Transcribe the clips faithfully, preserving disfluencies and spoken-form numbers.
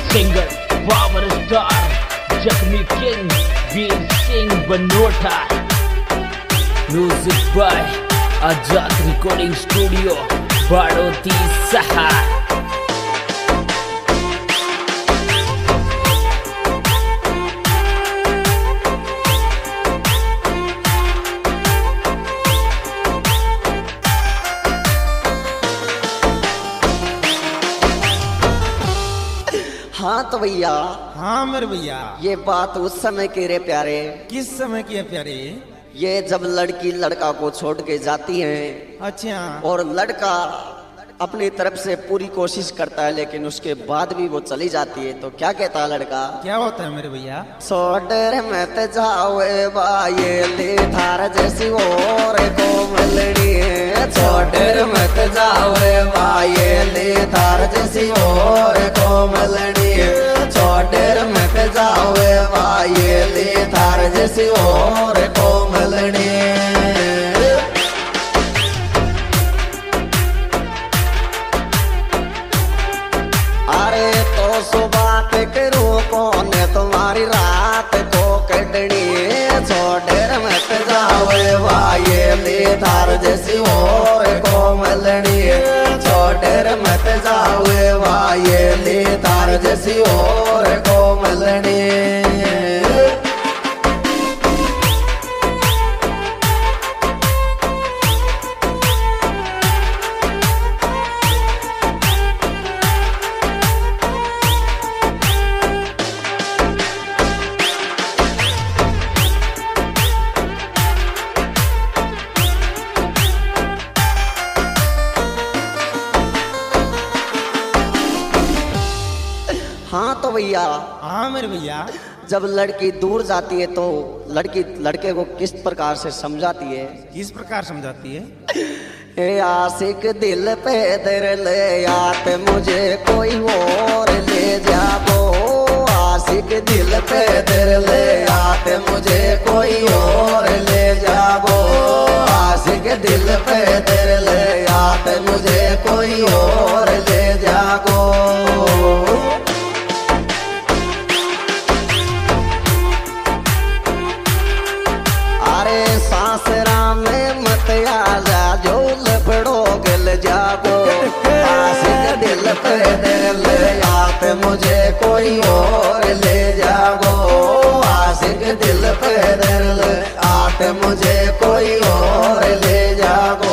Singer power star जख्मी king Veer Singh Banota. Music by Azad recording studio Baroti सहा। हाँ तो भैया। हाँ मेरे भैया। ये बात उस समय की रे प्यारे। किस समय की है प्यारे? ये जब लड़की लड़का को छोड़ के जाती है। अच्छा। और लड़का अपनी तरफ से पूरी कोशिश करता है लेकिन उसके बाद भी वो चली जाती है तो क्या कहता है लड़का? क्या होता है मेरे भैया? छोड़ मत जाओ बाये ले थार जैसी और को मिलनी है। छोड़ मत जाओ बाये ले थार जैसी और को मिलनी है। छोड़ मत जाओ बाये ले थार जैसी और को मिलनी है। अरे तो सुबह के करूं कौन तुम्हारी रात को कटनी। छोड़ मत जाओ वाये ले धार जैसी और को मिलनी। छोड़ मत जाओ वाये ले धार जैसी और को मिलनी। हाँ तो भैया। हाँ मेरे भैया। जब लड़की दूर जाती है तो लड़की लड़के को किस प्रकार से समझाती है? किस प्रकार समझाती है? ए आशिक दिल पे दर ले आते मुझे कोई और ले जाबो। आशिक दिल पे दर ले आते मुझे कोई और ले जाबो। आशिक दिल पे दर ले आते मुझे कोई और ले जागो। सासरा में मत आजा जो लपड़ो गल जागो। आशिक दिल पे दिल आते मुझे कोई और ले जागो। आशिक दिल पे दिल आते मुझे कोई और ले जागो।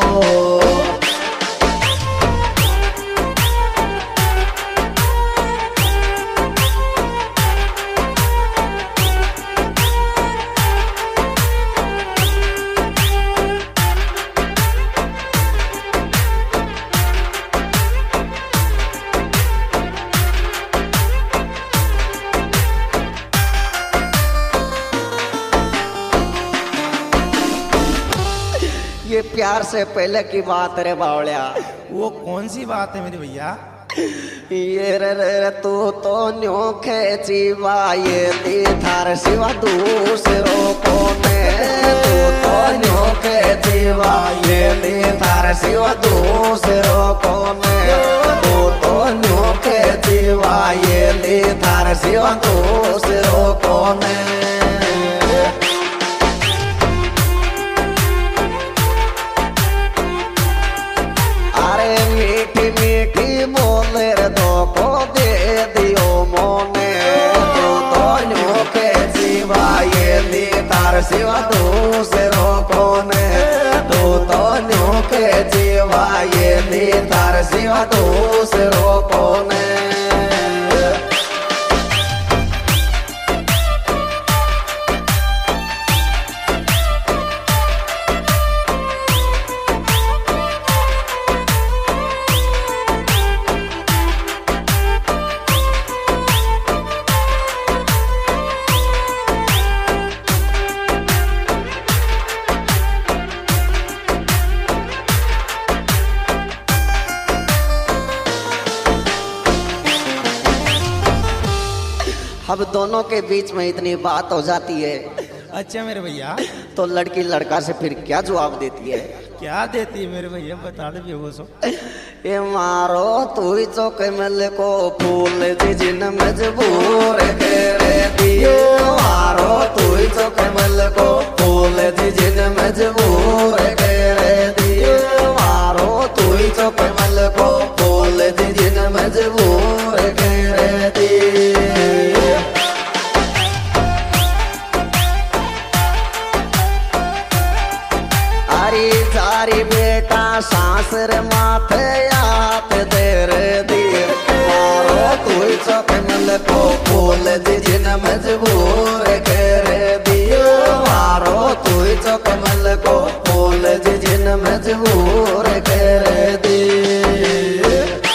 ये प्यार से पहले की बात रे बावलिया। वो कौन सी बात है मेरे भैया? ये रे रे तू तो न्यो खेची वाये दी थार सिवा दूसरों को ने। तू तो न्यो खेची वाये दी थार सिवा दूसरों को ने। तू तो न्यो खेची वाये दी थार सिवा दूसरों को ने। अरे मीठी मीठी बोले दो को दे दियो मोने। तू तो न्यो के सिवा ये ली तार सिवा दूसरों को ने। तू तो न्यो के सिवा ये ली तार सिवा दूसरों को ने। अब दोनों के बीच में इतनी बात हो जाती है। अच्छा मेरे भैया। तो लड़की लड़का से फिर क्या जवाब देती है? क्या देती है मेरे भैया? बता दे वो सो। ये मारो तू ही चौक मिल को फूल जी जिन मजबूर करे दियो मारो तू ही चौक मिल को फूल जी जिन मजबूर करे दियो मारो तू ही चौक मिल को फूल जी जिन मजबूर करे दियो। अरे जारी बेटा सासर माथे याद देर दीर मारो तू चौक मिल को फूल जिन मजबूर कर दियो मारो तू चौक मिल को फूल जिन मजबूर कर दियो।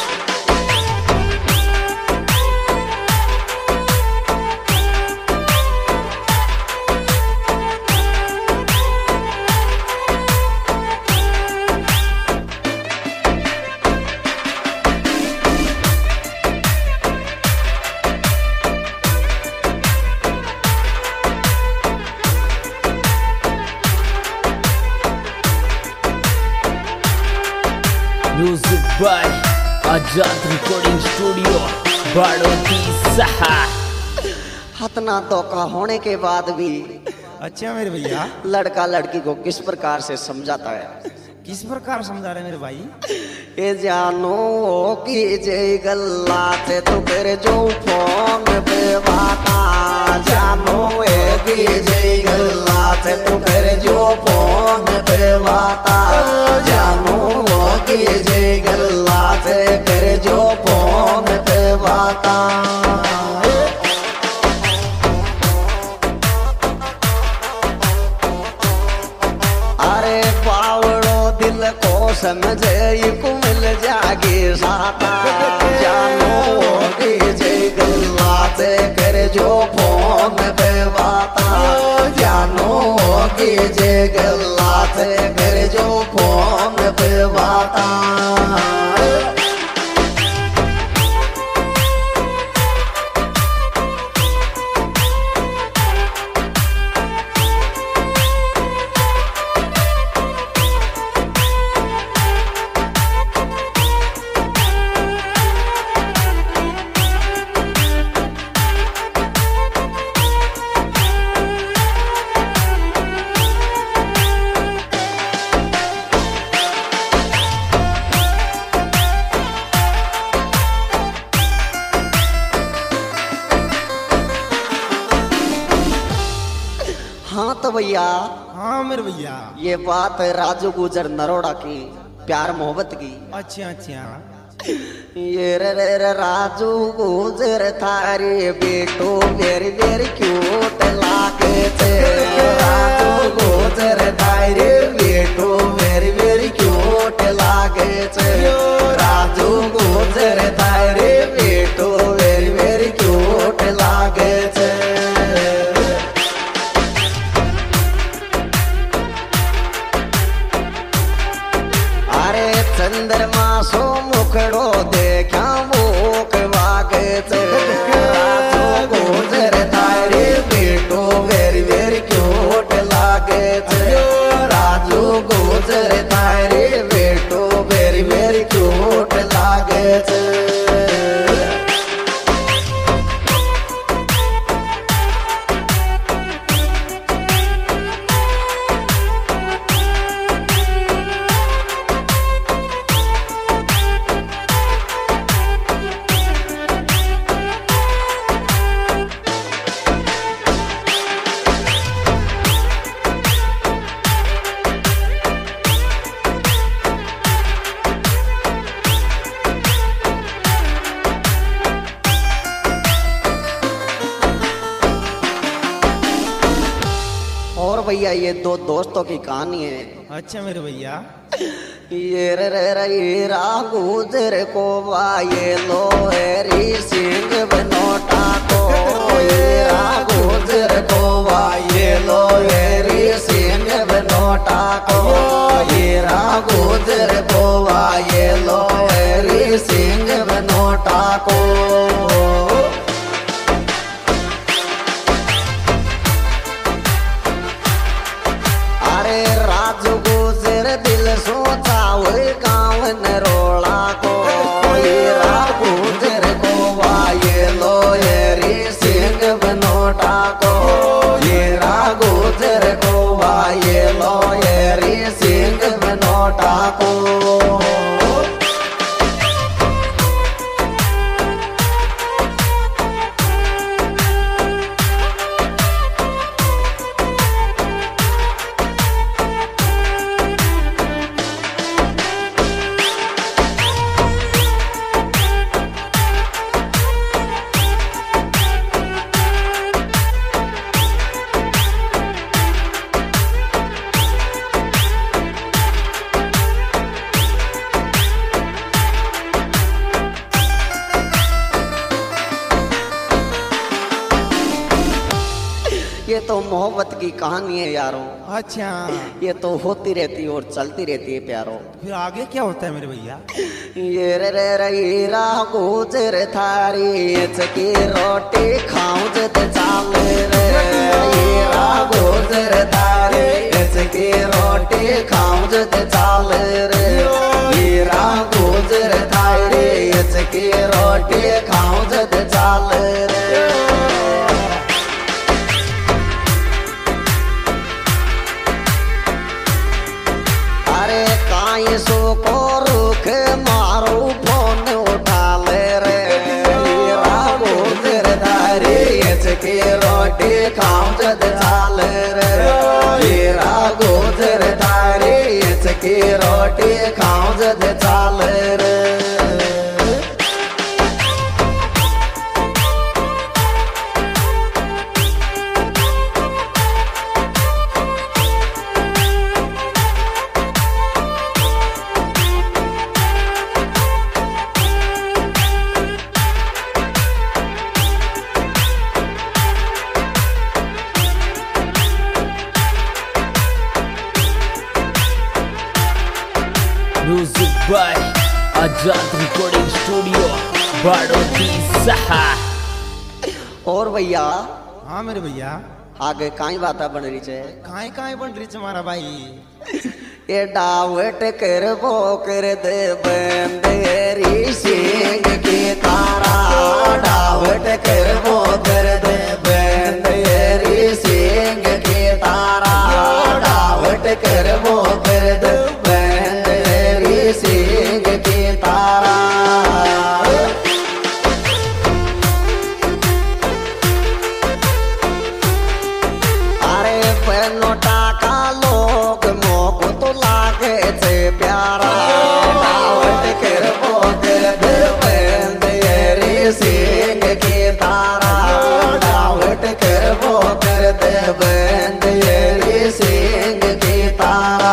Music by Azad recording studio Baroti सहा। हतना धोखा होने के बाद भी अच्छा मेरे भैया, लड़का लड़की को किस प्रकार से समझाता है? किस प्रकार समझा रहे मेरे भाई? ए जानो की जय गल्ला से तू कर जो फोन पे बाता जानो ए की जय गल्ला से तू कर जो फोन पे बाता जानो की जय गल्ला से कर जो फोन पे बाता। अरे पावड़ो दिल को समझे को मिल जागी साता जानो की जय गल्ला से कर जो फोन पे बाता जानो की जय गल्ला से कर जो फोन पे बाता। हाँ तो भैया, हाँ मेरे भैया, ये बात है राजू गुजर नरोड़ा की प्यार मोहब्बत की। अच्छा अच्छा। ये रे रे रे राजू गुजर थारी बेटो वेरी वेरी क्यूट लागे थे राजू गुजर थारी बेटो वेरी वेरी क्यूट लागे थे राजू गुजर थारी बेटो वेरी वेरी क्यूट लागे थे। चंद्रमा सो मुखड़ो देखा भूख वागे थे राजू गुजर थारी बेटो वेरी वेरी क्यूट लागे थे राजू गुजर थारी बेटो वेरी वेरी क्यूट लागे थे। और भैया ये दो दोस्तों की कहानी है। अच्छा मेरे भैया। ये रे रे रे ये गुजर को वाये लो री सिंह बनोटा को ये गुजर को वाये लो री सिंह बनोटा को ये गुजर को वाये लो री सिंह बनोटा को। दिल सोचा वही गाँव नरोड़ा को। ये तो मोहब्बत की कहानी है यारों। अच्छा, ये तो होती रहती है और चलती रहती है प्यारों। फिर आगे क्या होता है मेरे भैया? ये रे रे रे हीरा गुजर थारी चकी रोटी खाऊं जद चाल रे। हीरा गुजर थारी चकी रोटी खाऊं जद चाल रे। हीरा गुजर थारी चकी रोटी खाऊं जद चाल रे। सो को रुख मारो फोन उठा ले रे। हीरा गुजर थारी चकी रोटी खाऊं जद चाल रे। हीरा गुजर थारी चकी रोटी खाऊं जद चाल रे। Music by Azad recording studio Baroti सहा। और भैया हाँ मेरे भैया, आगे काई बात बन रही है? काहे काहे बन रही है मारा भाई? ये डावट कर वो कर दे बंदेरी सिंह की तारा। डावट कर वो कर दे बंदेरी सिंह की तारा। डावट कर वो कर दे बंदेरी सिंह की तारा। अरे पनोटा का लोग मोको तो लागे से प्यारा। डावट कर वो कर दे बंदेरी सिंह की तारा। डावट कर वो कर दे बंदेरी सिंह की तारा।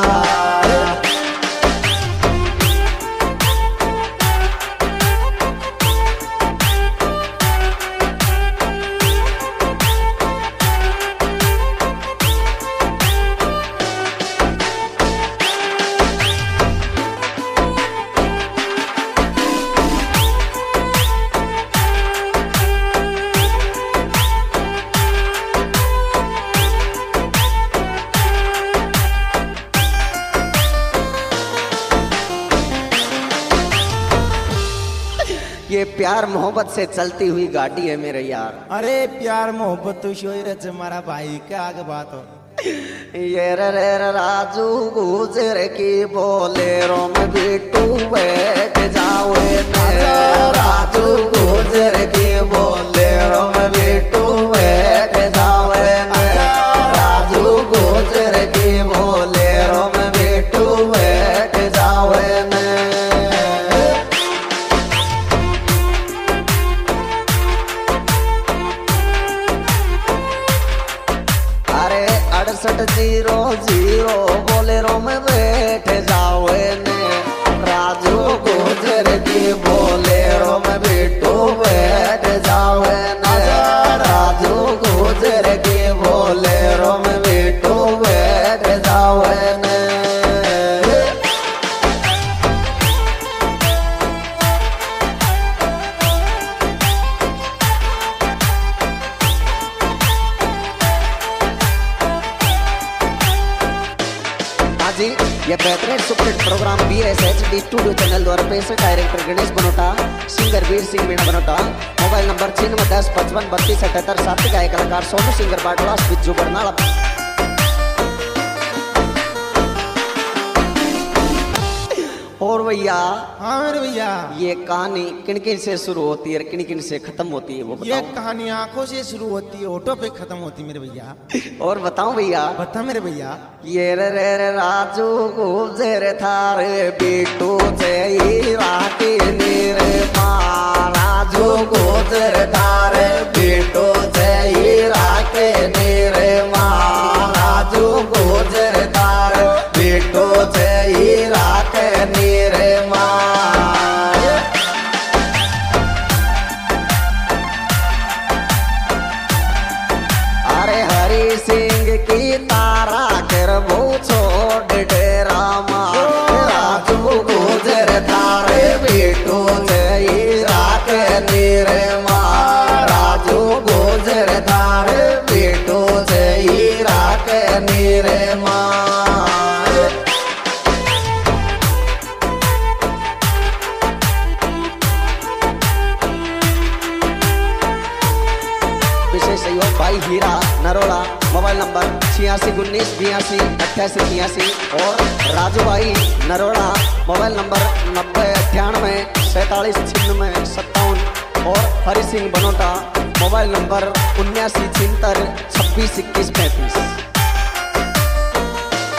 ये प्यार मोहब्बत से चलती हुई गाड़ी है मेरे यार। अरे प्यार मोहब्बत तो शोर है मारा भाई, क्या आगे बात हो? ये रे रे रे राजू गुजर की बोलेरो में बिट्टू बैठ जाओ। राजू गुजर की बोलेरो में बिट्टू बैठ जाओ। राजू गुजर की बोलेरो में बिट्टू बैठ जाओ। अड़सठ जीरो जीरो बोलेरो में बैठ जाओ ने। राजू गुजर की बोलेरो में बिट्टू बैठ जाओ ने। राजू गुजर की बोलेरो में बिट्टू बैठ जाओ ने। जी ये बेहतरीन superhit programme B S H D studio channel द्वारा पेश है। Director Ganesh Banota, singer Veer Singh Meena Banota. Mobile number छिन्नवे दस पचपन बत्तीस अठहत्तर। साथी गायक कलाकार सोनू सिंगर बाटला बिज्जू बरनाला। और भैया हाँ मेरे भैया, ये कहानी किन किन से शुरू होती है, किन किन से खत्म होती है वो ये बताओ। कहानी आंखों से शुरू होती है, होठों पे खत्म होती है मेरे भैया। और बताऊं भैया, बता मेरे भैया। ये रे रे रे राजू गुजर थारे बेटू जय राके नीरे माँ, राजू गुजर थारे बेटू जय राके नीरे माँ, राजू गुजर थारे बेटू जय राके नीरे माँ। अरे हरि सिंह की तारा कर वो छोड़ डेरा माँ, राजू गुजर थारे बेटो जय राके नीरे माँ, राजू गुजर थारे बेटो जय राके नीरे माँ। विशेष सहयोग भाई हीरा नरोला, मोबाइल नंबर छियासी उन्नीस बयासी अट्ठासी तिरासी, और राजू भाई नरोला, मोबाइल नंबर नब्बे अट्ठानवे सैतालीस छिन्नवे सत्तावन, और हरि सिंह बनोटा, मोबाइल नंबर उन्यासी छिहत्तर छब्बीस इक्कीस पैंतीस।